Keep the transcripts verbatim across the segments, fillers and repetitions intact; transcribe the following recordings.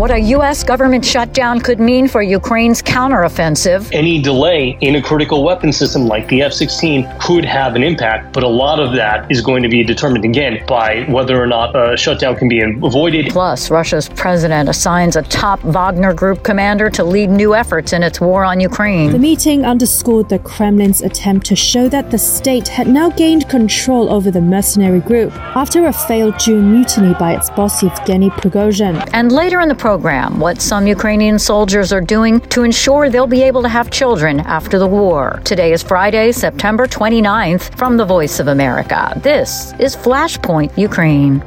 what a U S government shutdown could mean for Ukraine's counteroffensive. Any delay in a critical weapon system like the F sixteen could have an impact, but a lot of that is going to be determined again by whether or not a shutdown can be avoided. Plus, Russia's president assigns a top Wagner Group commander to lead new efforts in its war on Ukraine. The meeting underscored the Kremlin's attempt to show that the state had now gained control over the mercenary group after a failed June mutiny by its boss Yevgeny Prigozhin. And later in the program, what some Ukrainian soldiers are doing to ensure they'll be able to have children after the war. Today is Friday, September twenty-ninth. From the Voice of America, this is Flashpoint Ukraine.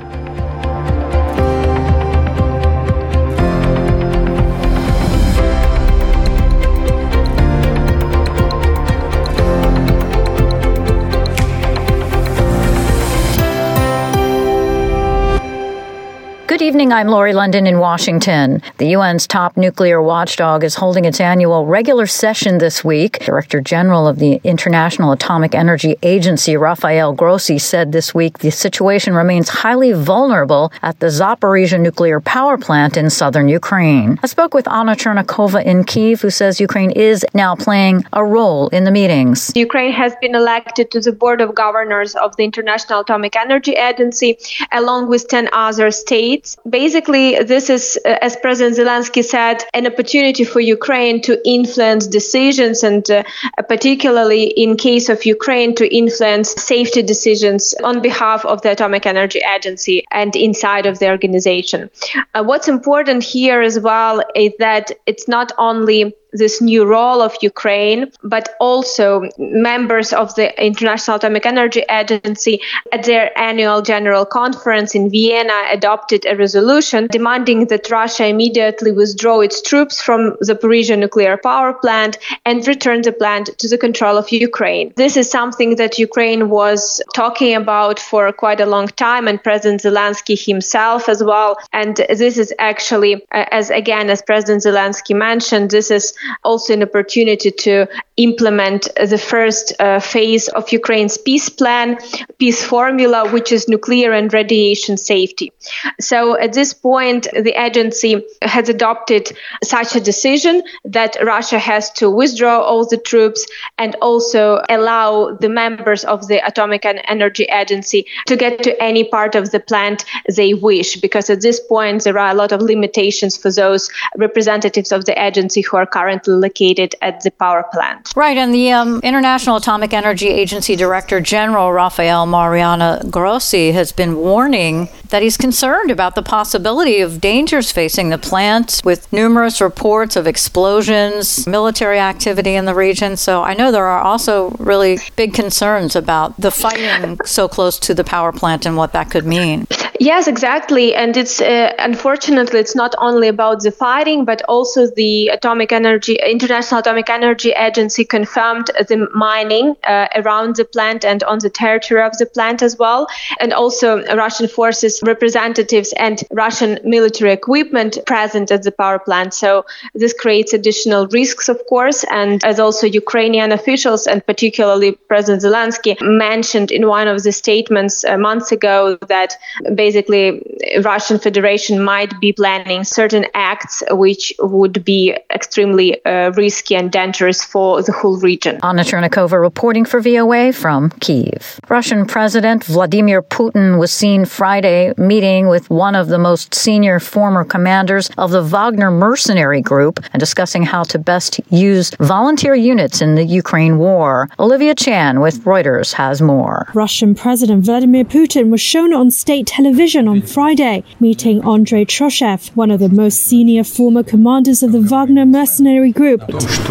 Good evening, I'm Lori London in Washington. The U N's top nuclear watchdog is holding its annual regular session this week. Director General of the International Atomic Energy Agency, Rafael Grossi, said this week the situation remains highly vulnerable at the Zaporizhzhia nuclear power plant in southern Ukraine. I spoke with Anna Chernakova in Kyiv, who says Ukraine is now playing a role in the meetings. Ukraine has been elected to the Board of Governors of the International Atomic Energy Agency, along with ten other states. Basically, this is, uh, as President Zelensky said, an opportunity for Ukraine to influence decisions and uh, particularly in case of Ukraine to influence safety decisions on behalf of the Atomic Energy Agency and inside of the organization. Uh, what's important here as well is that it's not only this new role of Ukraine, but also members of the International Atomic Energy Agency at their annual general conference in Vienna adopted a resolution demanding that Russia immediately withdraw its troops from the Zaporizhzhia nuclear power plant and return the plant to the control of Ukraine. This is something that Ukraine was talking about for quite a long time, and President Zelensky himself as well. And this is actually, as again, as President Zelensky mentioned, this is also an opportunity to implement the first uh, phase of Ukraine's peace plan, peace formula, which is nuclear and radiation safety. So at this point, the agency has adopted such a decision that Russia has to withdraw all the troops and also allow the members of the Atomic Energy Agency to get to any part of the plant they wish, because at this point, there are a lot of limitations for those representatives of the agency who are currently located at the power plant. Right, and the um, International Atomic Energy Agency Director General Rafael Mariano Grossi has been warning that he's concerned about the possibility of dangers facing the plant with numerous reports of explosions, military activity in the region. So I know there are also really big concerns about the fighting so close to the power plant and what that could mean. Yes, exactly. And it's uh, unfortunately, it's not only about the fighting, but also the Atomic Energy, International Atomic Energy Agency confirmed the mining uh, around the plant and on the territory of the plant as well. And also Russian forces representatives and Russian military equipment present at the power plant. So this creates additional risks, of course. And as also Ukrainian officials and particularly President Zelensky mentioned in one of the statements uh, months ago that basically Basically, Russian Federation might be planning certain acts which would be extremely uh, risky and dangerous for the whole region. Anna Chernakova reporting for V O A from Kyiv. Russian President Vladimir Putin was seen Friday meeting with one of the most senior former commanders of the Wagner mercenary group and discussing how to best use volunteer units in the Ukraine war. Olivia Chan with Reuters has more. Russian President Vladimir Putin was shown on state television on Friday, meeting Andrei Troshev, one of the most senior former commanders of the Wagner mercenary group.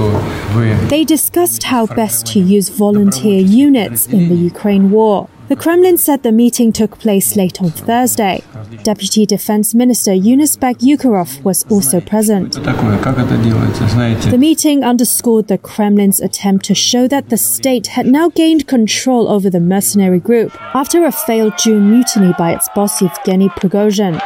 They discussed how best to use volunteer units in the Ukraine war. The Kremlin said the meeting took place late on Thursday. Deputy Defense Minister Yunusbek Yukharov was also present. The meeting underscored the Kremlin's attempt to show that the state had now gained control over the mercenary group after a failed June mutiny by its boss Yevgeny Prigozhin.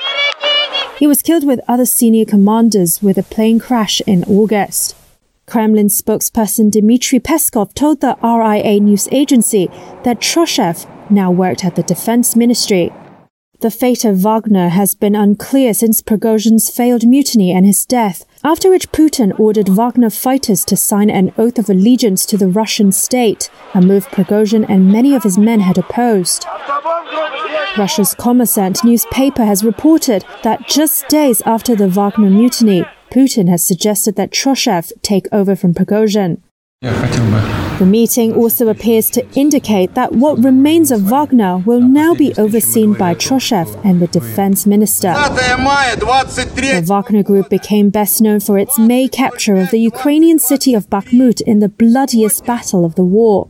He was killed with other senior commanders with a plane crash in August. Kremlin spokesperson Dmitry Peskov told the R I A news agency that Troshev now worked at the defense ministry. The fate of Wagner has been unclear since Prigozhin's failed mutiny and his death, after which Putin ordered Wagner fighters to sign an oath of allegiance to the Russian state, a move Prigozhin and many of his men had opposed. Russia's Kommersant newspaper has reported that just days after the Wagner mutiny, Putin has suggested that Troshev take over from Prigozhin. The meeting also appears to indicate that what remains of Wagner will now be overseen by Troshev and the defense minister. The Wagner Group became best known for its May capture of the Ukrainian city of Bakhmut in the bloodiest battle of the war.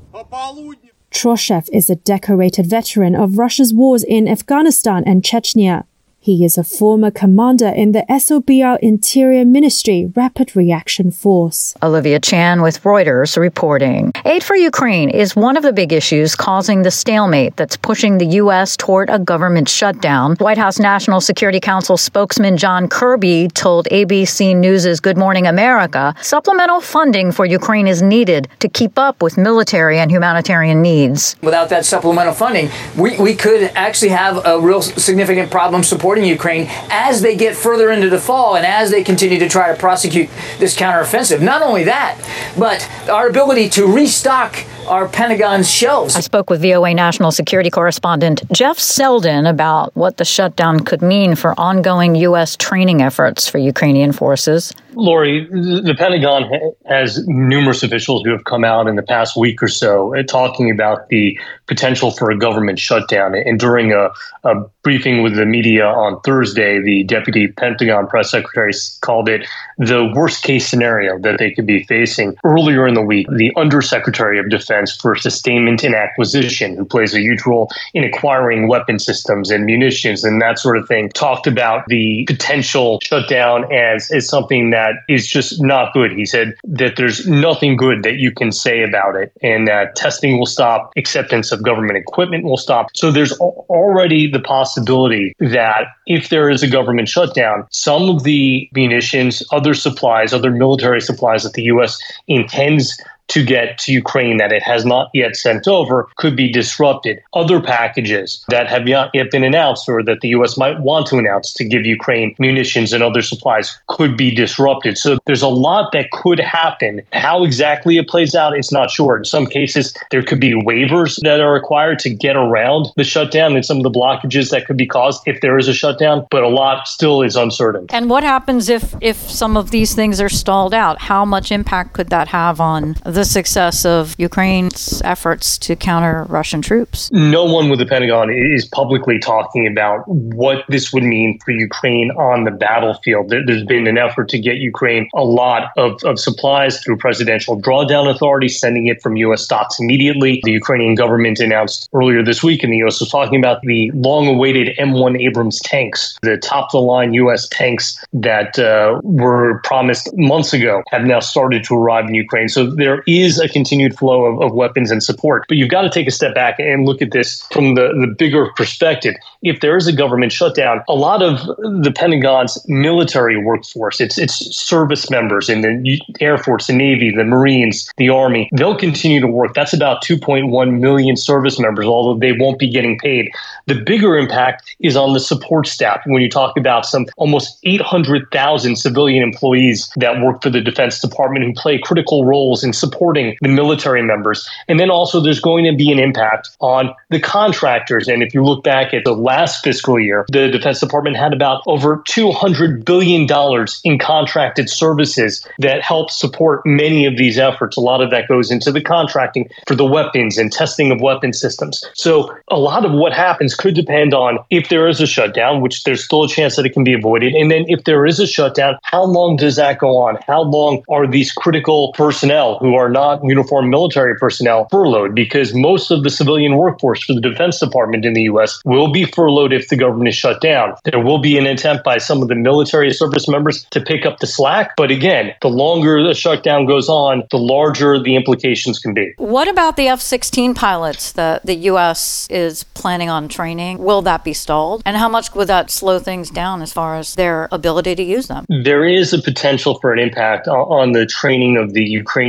Troshev is a decorated veteran of Russia's wars in Afghanistan and Chechnya. He is a former commander in the S O B R Interior Ministry Rapid Reaction Force. Olivia Chan with Reuters reporting. Aid for Ukraine is one of the big issues causing the stalemate that's pushing the U S toward a government shutdown. White House National Security Council spokesman John Kirby told A B C News' Good Morning America supplemental funding for Ukraine is needed to keep up with military and humanitarian needs. Without that supplemental funding, we, we could actually have a real significant problem supporting Ukraine as they get further into the fall and as they continue to try to prosecute this counteroffensive. Not only that, but our ability to restock our Pentagon's shelves. I spoke with V O A National Security Correspondent Jeff Selden about what the shutdown could mean for ongoing U S training efforts for Ukrainian forces. Lori, the Pentagon has numerous officials who have come out in the past week or so talking about the potential for a government shutdown. And during a, a briefing with the media on Thursday, the Deputy Pentagon Press Secretary called it the worst case scenario that they could be facing. Earlier in the week, the Undersecretary of Defense for Sustainment and Acquisition, who plays a huge role in acquiring weapon systems and munitions and that sort of thing, talked about the potential shutdown as, as something that is just not good. He said that there's nothing good that you can say about it, and that testing will stop, acceptance of government equipment will stop. So there's already the possibility that if there is a government shutdown, some of the munitions, other supplies, other military supplies that the U S intends to get to Ukraine that it has not yet sent over could be disrupted. Other packages that have not yet been announced or that the U S might want to announce to give Ukraine munitions and other supplies could be disrupted. So there's a lot that could happen. How exactly it plays out, it's not sure. In some cases, there could be waivers that are required to get around the shutdown and some of the blockages that could be caused if there is a shutdown, but a lot still is uncertain. And what happens if, if some of these things are stalled out? How much impact could that have on the success of Ukraine's efforts to counter Russian troops? No one with the Pentagon is publicly talking about what this would mean for Ukraine on the battlefield. There's been an effort to get Ukraine a lot of, of supplies through Presidential Drawdown Authority, sending it from U S stocks immediately. The Ukrainian government announced earlier this week, and the U S was talking about the long-awaited M one Abrams tanks, the top-of-the-line U S tanks that uh, were promised months ago have now started to arrive in Ukraine. So there is a continued flow of, of weapons and support. But you've got to take a step back and look at this from the, the bigger perspective. If there is a government shutdown, a lot of the Pentagon's military workforce, it's, it's service members in the Air Force, the Navy, the Marines, the Army, they'll continue to work. That's about two point one million service members, although they won't be getting paid. The bigger impact is on the support staff. When you talk about some almost eight hundred thousand civilian employees that work for the Defense Department who play critical roles in supporting the military members. And then also there's going to be an impact on the contractors. And if you look back at the last fiscal year, the Defense Department had about over two hundred billion dollars in contracted services that help support many of these efforts. A lot of that goes into the contracting for the weapons and testing of weapon systems. So a lot of what happens could depend on if there is a shutdown, which there's still a chance that it can be avoided. And then if there is a shutdown, how long does that go on? How long are these critical personnel who are not uniformed military personnel furloughed? Because most of the civilian workforce for the Defense Department in the U S will be furloughed if the government is shut down. There will be an attempt by some of the military service members to pick up the slack. But again, the longer the shutdown goes on, the larger the implications can be. What about the F sixteen pilots that the U S is planning on training? Will that be stalled? And how much would that slow things down as far as their ability to use them? There is a potential for an impact on the training of the Ukrainian F sixteen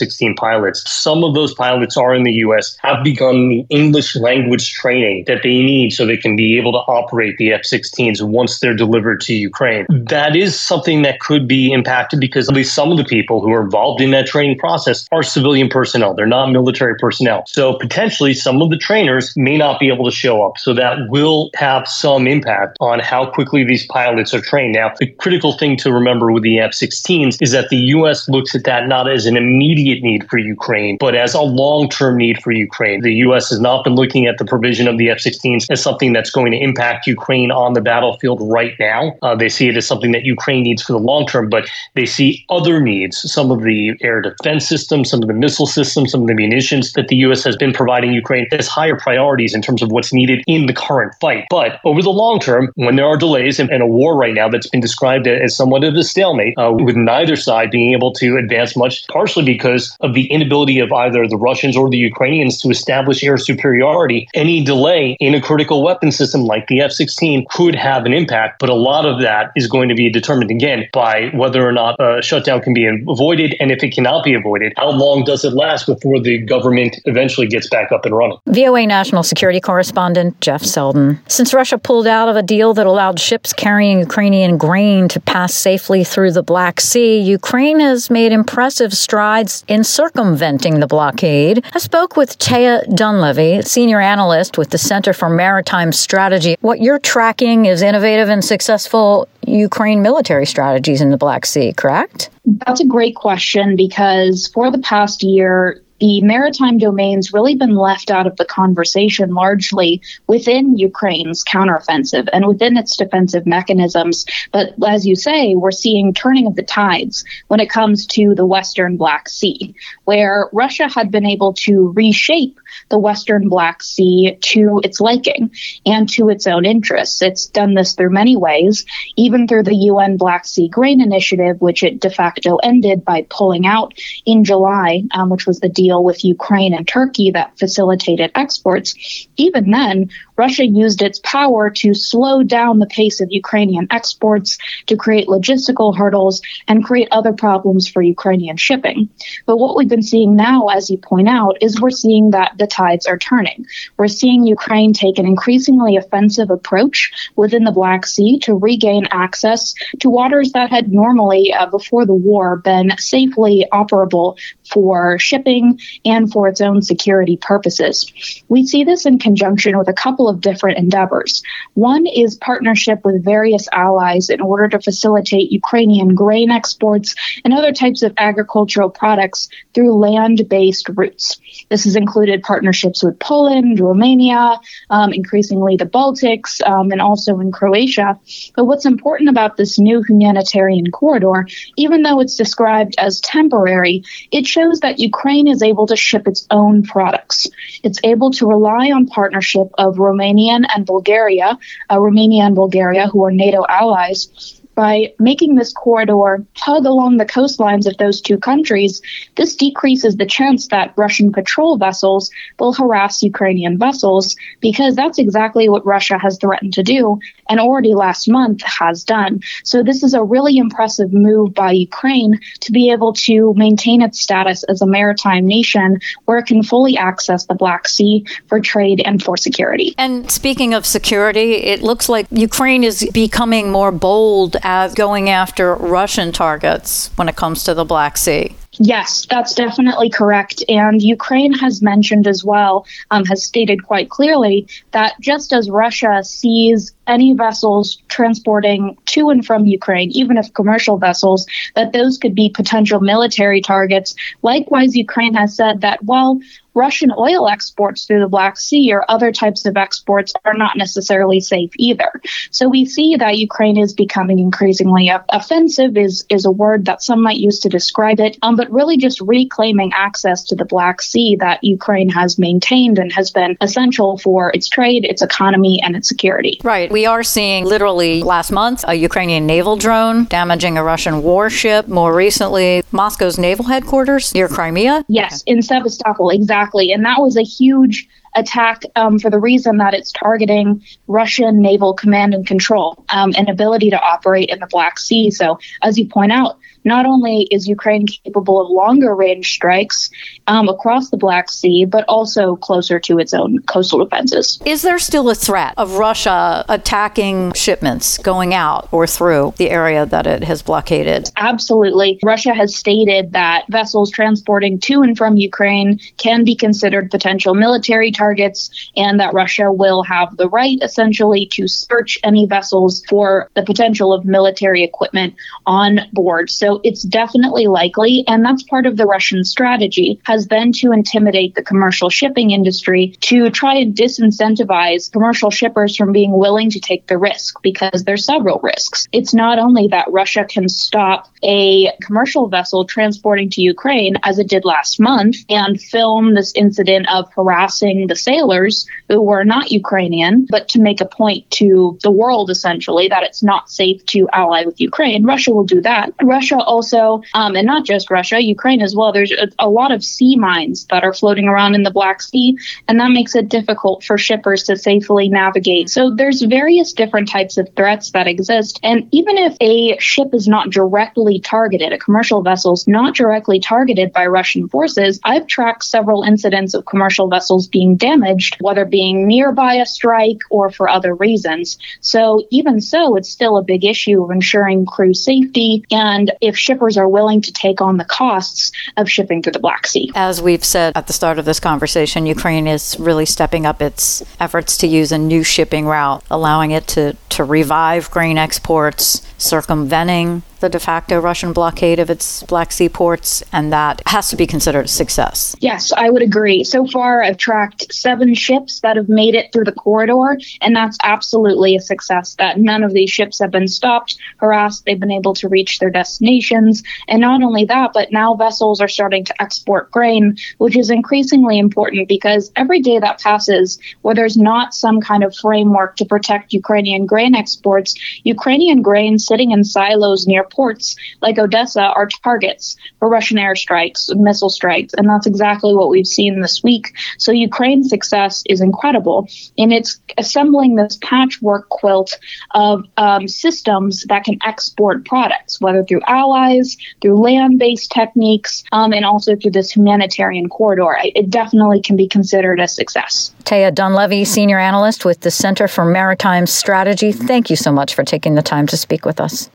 sixteen pilots. Some of those pilots are in the U S, have begun the English language training that they need so they can be able to operate the F sixteens once they're delivered to Ukraine. That is something that could be impacted because at least some of the people who are involved in that training process are civilian personnel. They're not military personnel. So potentially some of the trainers may not be able to show up. So that will have some impact on how quickly these pilots are trained. Now, the critical thing to remember with the F sixteens is that the U S looks at that not as an immediate need for Ukraine, but as a long-term need for Ukraine. The U S has not been looking at the provision of the F sixteens as something that's going to impact Ukraine on the battlefield right now. Uh, they see it as something that Ukraine needs for the long term, but they see other needs, some of the air defense systems, some of the missile systems, some of the munitions that the U S has been providing Ukraine as higher priorities in terms of what's needed in the current fight. But over the long term, when there are delays in, in a war right now that's been described as somewhat of a stalemate, uh, with neither side being able to advance much, partially because of the inability of either the Russians or the Ukrainians to establish air superiority, any delay in a critical weapon system like the F sixteen could have an impact. But a lot of that is going to be determined, again, by whether or not a shutdown can be avoided. And if it cannot be avoided, how long does it last before the government eventually gets back up and running? V O A national security correspondent Jeff Selden. Since Russia pulled out of a deal that allowed ships carrying Ukrainian grain to pass safely through the Black Sea, Ukraine has made impressive strides in circumventing the blockade. I spoke with Taya Dunleavy, senior analyst with the Center for Maritime Strategy. What you're tracking is innovative and successful Ukraine military strategies in the Black Sea, correct? That's a great question because for the past year, the maritime domain's really been left out of the conversation largely within Ukraine's counteroffensive and within its defensive mechanisms. But as you say, we're seeing turning of the tides when it comes to the Western Black Sea, where Russia had been able to reshape the Western Black Sea to its liking and to its own interests. It's done this through many ways, even through the U N Black Sea Grain Initiative, which it de facto ended by pulling out in July, um, which was the deal with Ukraine and Turkey that facilitated exports. Even then, Russia used its power to slow down the pace of Ukrainian exports, to create logistical hurdles, and create other problems for Ukrainian shipping. But what we've been seeing now, as you point out, is we're seeing that the tides are turning. We're seeing Ukraine take an increasingly offensive approach within the Black Sea to regain access to waters that had normally, uh, before the war, been safely operable for shipping and for its own security purposes. We see this in conjunction with a couple of different endeavors. One is partnership with various allies in order to facilitate Ukrainian grain exports and other types of agricultural products through land-based routes. This has included partnerships with Poland, Romania, um, increasingly the Baltics, um, and also in Croatia. But what's important about this new humanitarian corridor, even though it's described as temporary, it shows that Ukraine is able to ship its own products. It's able to rely on partnership of Romania and Bulgaria, uh, Romania and Bulgaria, who are NATO allies. By making this corridor tug along the coastlines of those two countries, this decreases the chance that Russian patrol vessels will harass Ukrainian vessels, because that's exactly what Russia has threatened to do and already last month has done. So this is a really impressive move by Ukraine to be able to maintain its status as a maritime nation where it can fully access the Black Sea for trade and for security. And speaking of security, it looks like Ukraine is becoming more bold as going after Russian targets when it comes to the Black Sea. Yes, that's definitely correct. And Ukraine has mentioned as well, um, has stated quite clearly that just as Russia sees any vessels transporting to and from Ukraine, even if commercial vessels, that those could be potential military targets. Likewise, Ukraine has said that, well, Russian oil exports through the Black Sea or other types of exports are not necessarily safe either. So we see that Ukraine is becoming increasingly offensive is, is a word that some might use to describe it, um, but really just reclaiming access to the Black Sea that Ukraine has maintained and has been essential for its trade, its economy, and its security. Right. We are seeing literally last month a Ukrainian naval drone damaging a Russian warship. More recently, Moscow's naval headquarters near Crimea. Yes, in Sevastopol, exactly. And that was a huge attack um, for the reason that it's targeting Russian naval command and control um, and ability to operate in the Black Sea. So as you point out, not only is Ukraine capable of longer range strikes um, across the Black Sea, but also closer to its own coastal defenses. Is there still a threat of Russia attacking shipments going out or through the area that it has blockaded? Absolutely. Russia has stated that vessels transporting to and from Ukraine can be considered potential military targets, and that Russia will have the right, essentially, to search any vessels for the potential of military equipment on board. So it's definitely likely, and that's part of the Russian strategy, has been to intimidate the commercial shipping industry to try and disincentivize commercial shippers from being willing to take the risk, because there's several risks. It's not only that Russia can stop a commercial vessel transporting to Ukraine, as it did last month, and film this incident of harassing the sailors who were not Ukrainian, but to make a point to the world, essentially, that it's not safe to ally with Ukraine. Russia will do that. Russia also, um, and not just Russia, Ukraine as well, there's a, a lot of sea mines that are floating around in the Black Sea, and that makes it difficult for shippers to safely navigate. So there's various different types of threats that exist, and even if a ship is not directly targeted, a commercial vessel is not directly targeted by Russian forces, I've tracked several incidents of commercial vessels being damaged, whether being nearby a strike or for other reasons. So even so, it's still a big issue of ensuring crew safety and if shippers are willing to take on the costs of shipping through the Black Sea. As we've said at the start of this conversation, Ukraine is really stepping up its efforts to use a new shipping route, allowing it to, to revive grain exports, circumventing the de facto Russian blockade of its Black Sea ports, and that has to be considered a success. Yes, I would agree. So far, I've tracked seven ships that have made it through the corridor, and that's absolutely a success, that none of these ships have been stopped, harassed, they've been able to reach their destinations. And not only that, but now vessels are starting to export grain, which is increasingly important because every day that passes where there's not some kind of framework to protect Ukrainian grain exports, Ukrainian grain sitting in silos near ports like Odessa are targets for Russian airstrikes, missile strikes, and that's exactly what we've seen this week. So Ukraine's success is incredible, and it's assembling this patchwork quilt of um, systems that can export products, whether through allies, through land-based techniques, um, and also through this humanitarian corridor. It definitely can be considered a success. Taya Dunlevy, Senior Analyst with the Center for Maritime Strategy, thank you so much for taking the time to speak with us.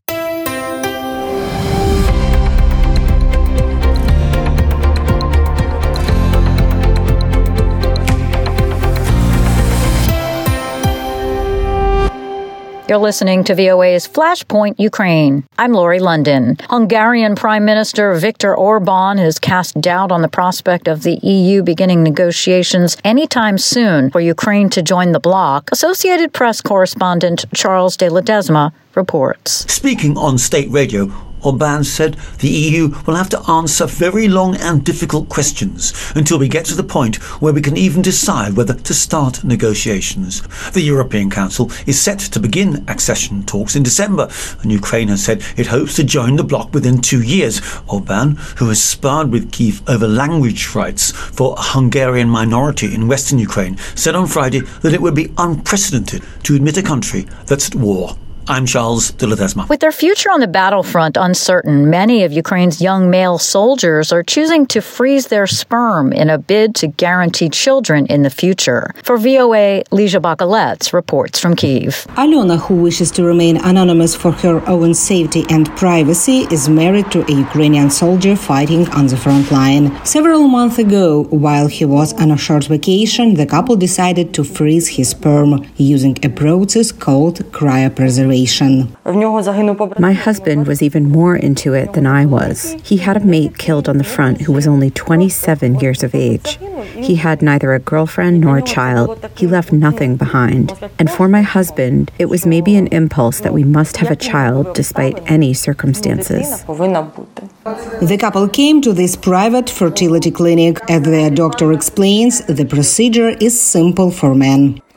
You're listening to V O A's Flashpoint Ukraine. I'm Lori London. Hungarian Prime Minister Viktor Orban has cast doubt on the prospect of the E U beginning negotiations anytime soon for Ukraine to join the bloc. Associated Press correspondent Charles de Ledesma reports. Speaking on state radio, Orban said the E U will have to answer very long and difficult questions until we get to the point where we can even decide whether to start negotiations. The European Council is set to begin accession talks in December, and Ukraine has said it hopes to join the bloc within two years. Orban, who has sparred with Kyiv over language rights for a Hungarian minority in western Ukraine, said on Friday that it would be unprecedented to admit a country that's at war. I'm Charles de Ledesma. With their future on the battlefront uncertain, many of Ukraine's young male soldiers are choosing to freeze their sperm in a bid to guarantee children in the future. For V O A, Lizha Bakalets reports from Kyiv. Alona, who wishes to remain anonymous for her own safety and privacy, is married to a Ukrainian soldier fighting on the front line. Several months ago, while he was on a short vacation, the couple decided to freeze his sperm using a process called cryopreservation. My husband was even more into it than I was. He had a mate killed on the front who was only twenty-seven years of age. He had neither a girlfriend nor a child. He left nothing behind. And for my husband, it was maybe an impulse that we must have a child despite any circumstances. The couple came to this private fertility clinic. As their doctor explains, the procedure is simple for men.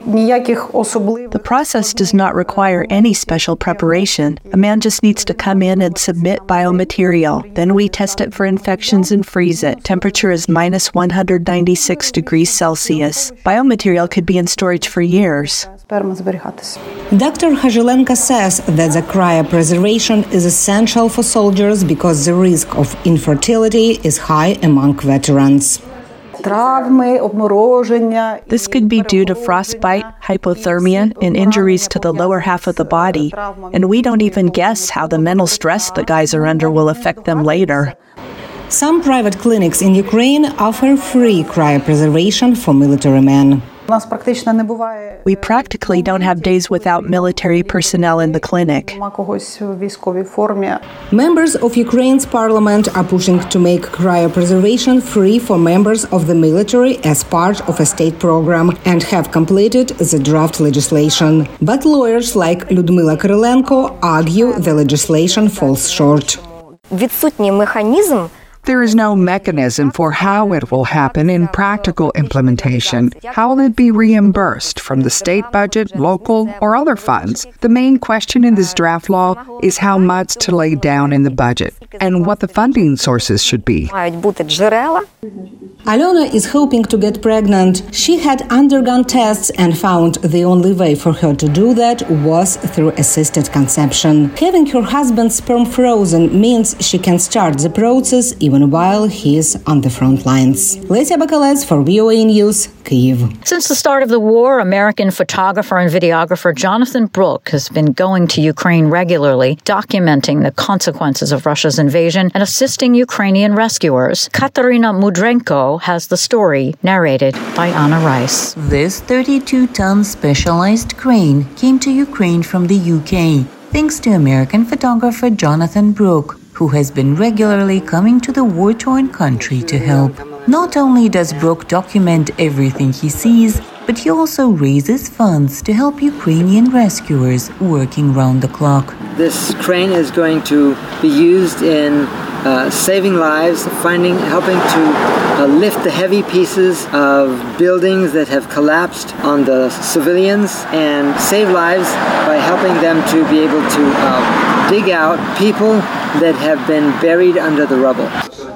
The process does not require any special preparation. A man just needs to come in and submit biomaterial. Then we test it for infections and freeze it. Temperature is minus one hundred ninety-six degrees Celsius. Biomaterial could be in storage for years. Doctor Hajilenko says that the cryopreservation is essential for soldiers because the risk of infertility is high among veterans. This could be due to frostbite, hypothermia, and injuries to the lower half of the body. And we don't even guess how the mental stress the guys are under will affect them later. Some private clinics in Ukraine offer free cryopreservation for military men. We practically don't have days without military personnel in the clinic. Members of Ukraine's parliament are pushing to make cryopreservation free for members of the military as part of a state program and have completed the draft legislation. But lawyers like Lyudmila Krylenko argue the legislation falls short. There is no mechanism for how it will happen in practical implementation. How will it be reimbursed from the state budget, local, or other funds? The main question in this draft law is how much to lay down in the budget and what the funding sources should be. Alona is hoping to get pregnant. She had undergone tests and found the only way for her to do that was through assisted conception. Having her husband's sperm frozen means she can start the process even while he is on the front lines. Lesia Bakalets for V O A News, Kyiv. Since the start of the war, American photographer and videographer Jonathan Brook has been going to Ukraine regularly, documenting the consequences of Russia's invasion and assisting Ukrainian rescuers. Katerina Mudrenko has the story, narrated by Anna Rice. This thirty-two ton specialized crane came to Ukraine from the U K, thanks to American photographer Jonathan Brook, who has been regularly coming to the war-torn country to help. Not only does Brook document everything he sees, but he also raises funds to help Ukrainian rescuers working round the clock. This crane is going to be used in uh, saving lives, finding, helping to uh, lift the heavy pieces of buildings that have collapsed on the civilians and save lives by helping them to be able to uh, dig out people that have been buried under the rubble.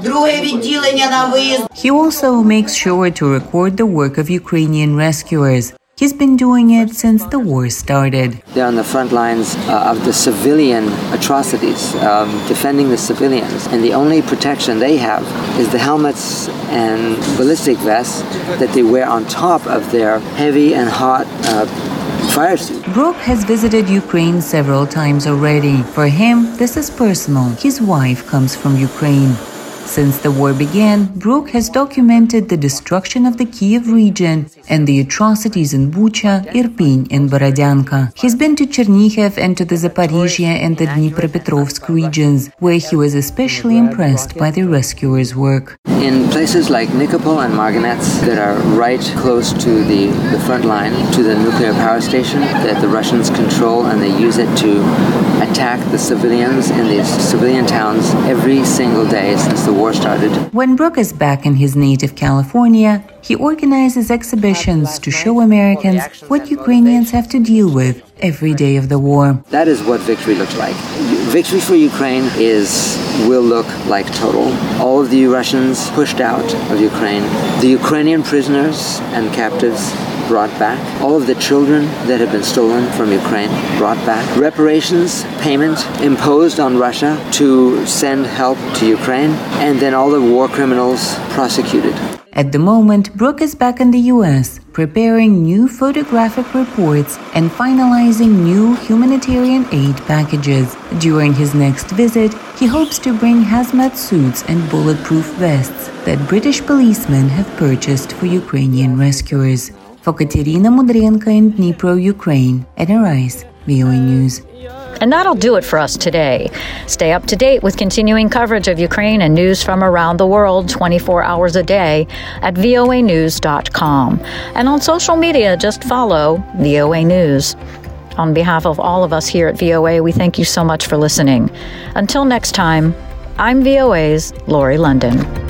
He also makes sure to record the work of Ukrainian rescuers. He's been doing it since the war started. They're on the front lines uh, of the civilian atrocities, um, defending the civilians. And the only protection they have is the helmets and ballistic vests that they wear on top of their heavy and hot uh, fire suit. Brook has visited Ukraine several times already. For him, this is personal. His wife comes from Ukraine. Since the war began, Brook has documented the destruction of the Kyiv region and the atrocities in Bucha, Irpin, and Borodyanka. He's been to Chernihiv and to the Zaporizhia and the Dnipropetrovsk regions, where he was especially impressed by the rescuers' work. In places like Nikopol and Marganets that are right close to the, the front line, to the nuclear power station that the Russians control, and they use it to attack the civilians in these civilian towns every single day since the war started. When Brook is back in his native California, he organizes exhibitions to show Americans what Ukrainians have to deal with every day of the war. That is what victory looks like. Victory for Ukraine is will look like total. All of the Russians pushed out of Ukraine. The Ukrainian prisoners and captives brought back. All of the children that have been stolen from Ukraine brought back. Reparations payment imposed on Russia to send help to Ukraine. And then all the war criminals prosecuted. At the moment, Brook is back in the U S, preparing new photographic reports and finalizing new humanitarian aid packages. During his next visit, he hopes to bring hazmat suits and bulletproof vests that British policemen have purchased for Ukrainian rescuers. For Katerina Mudrenko in Dnipro, Ukraine, Anna Rice, V O A News. And that'll do it for us today. Stay up to date with continuing coverage of Ukraine and news from around the world twenty-four hours a day at V O A news dot com. And on social media, just follow V O A News. On behalf of all of us here at V O A, we thank you so much for listening. Until next time, I'm V O A's Lori London.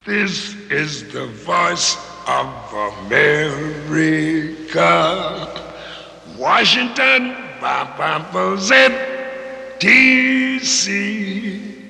This is the voice of America. Washington, D C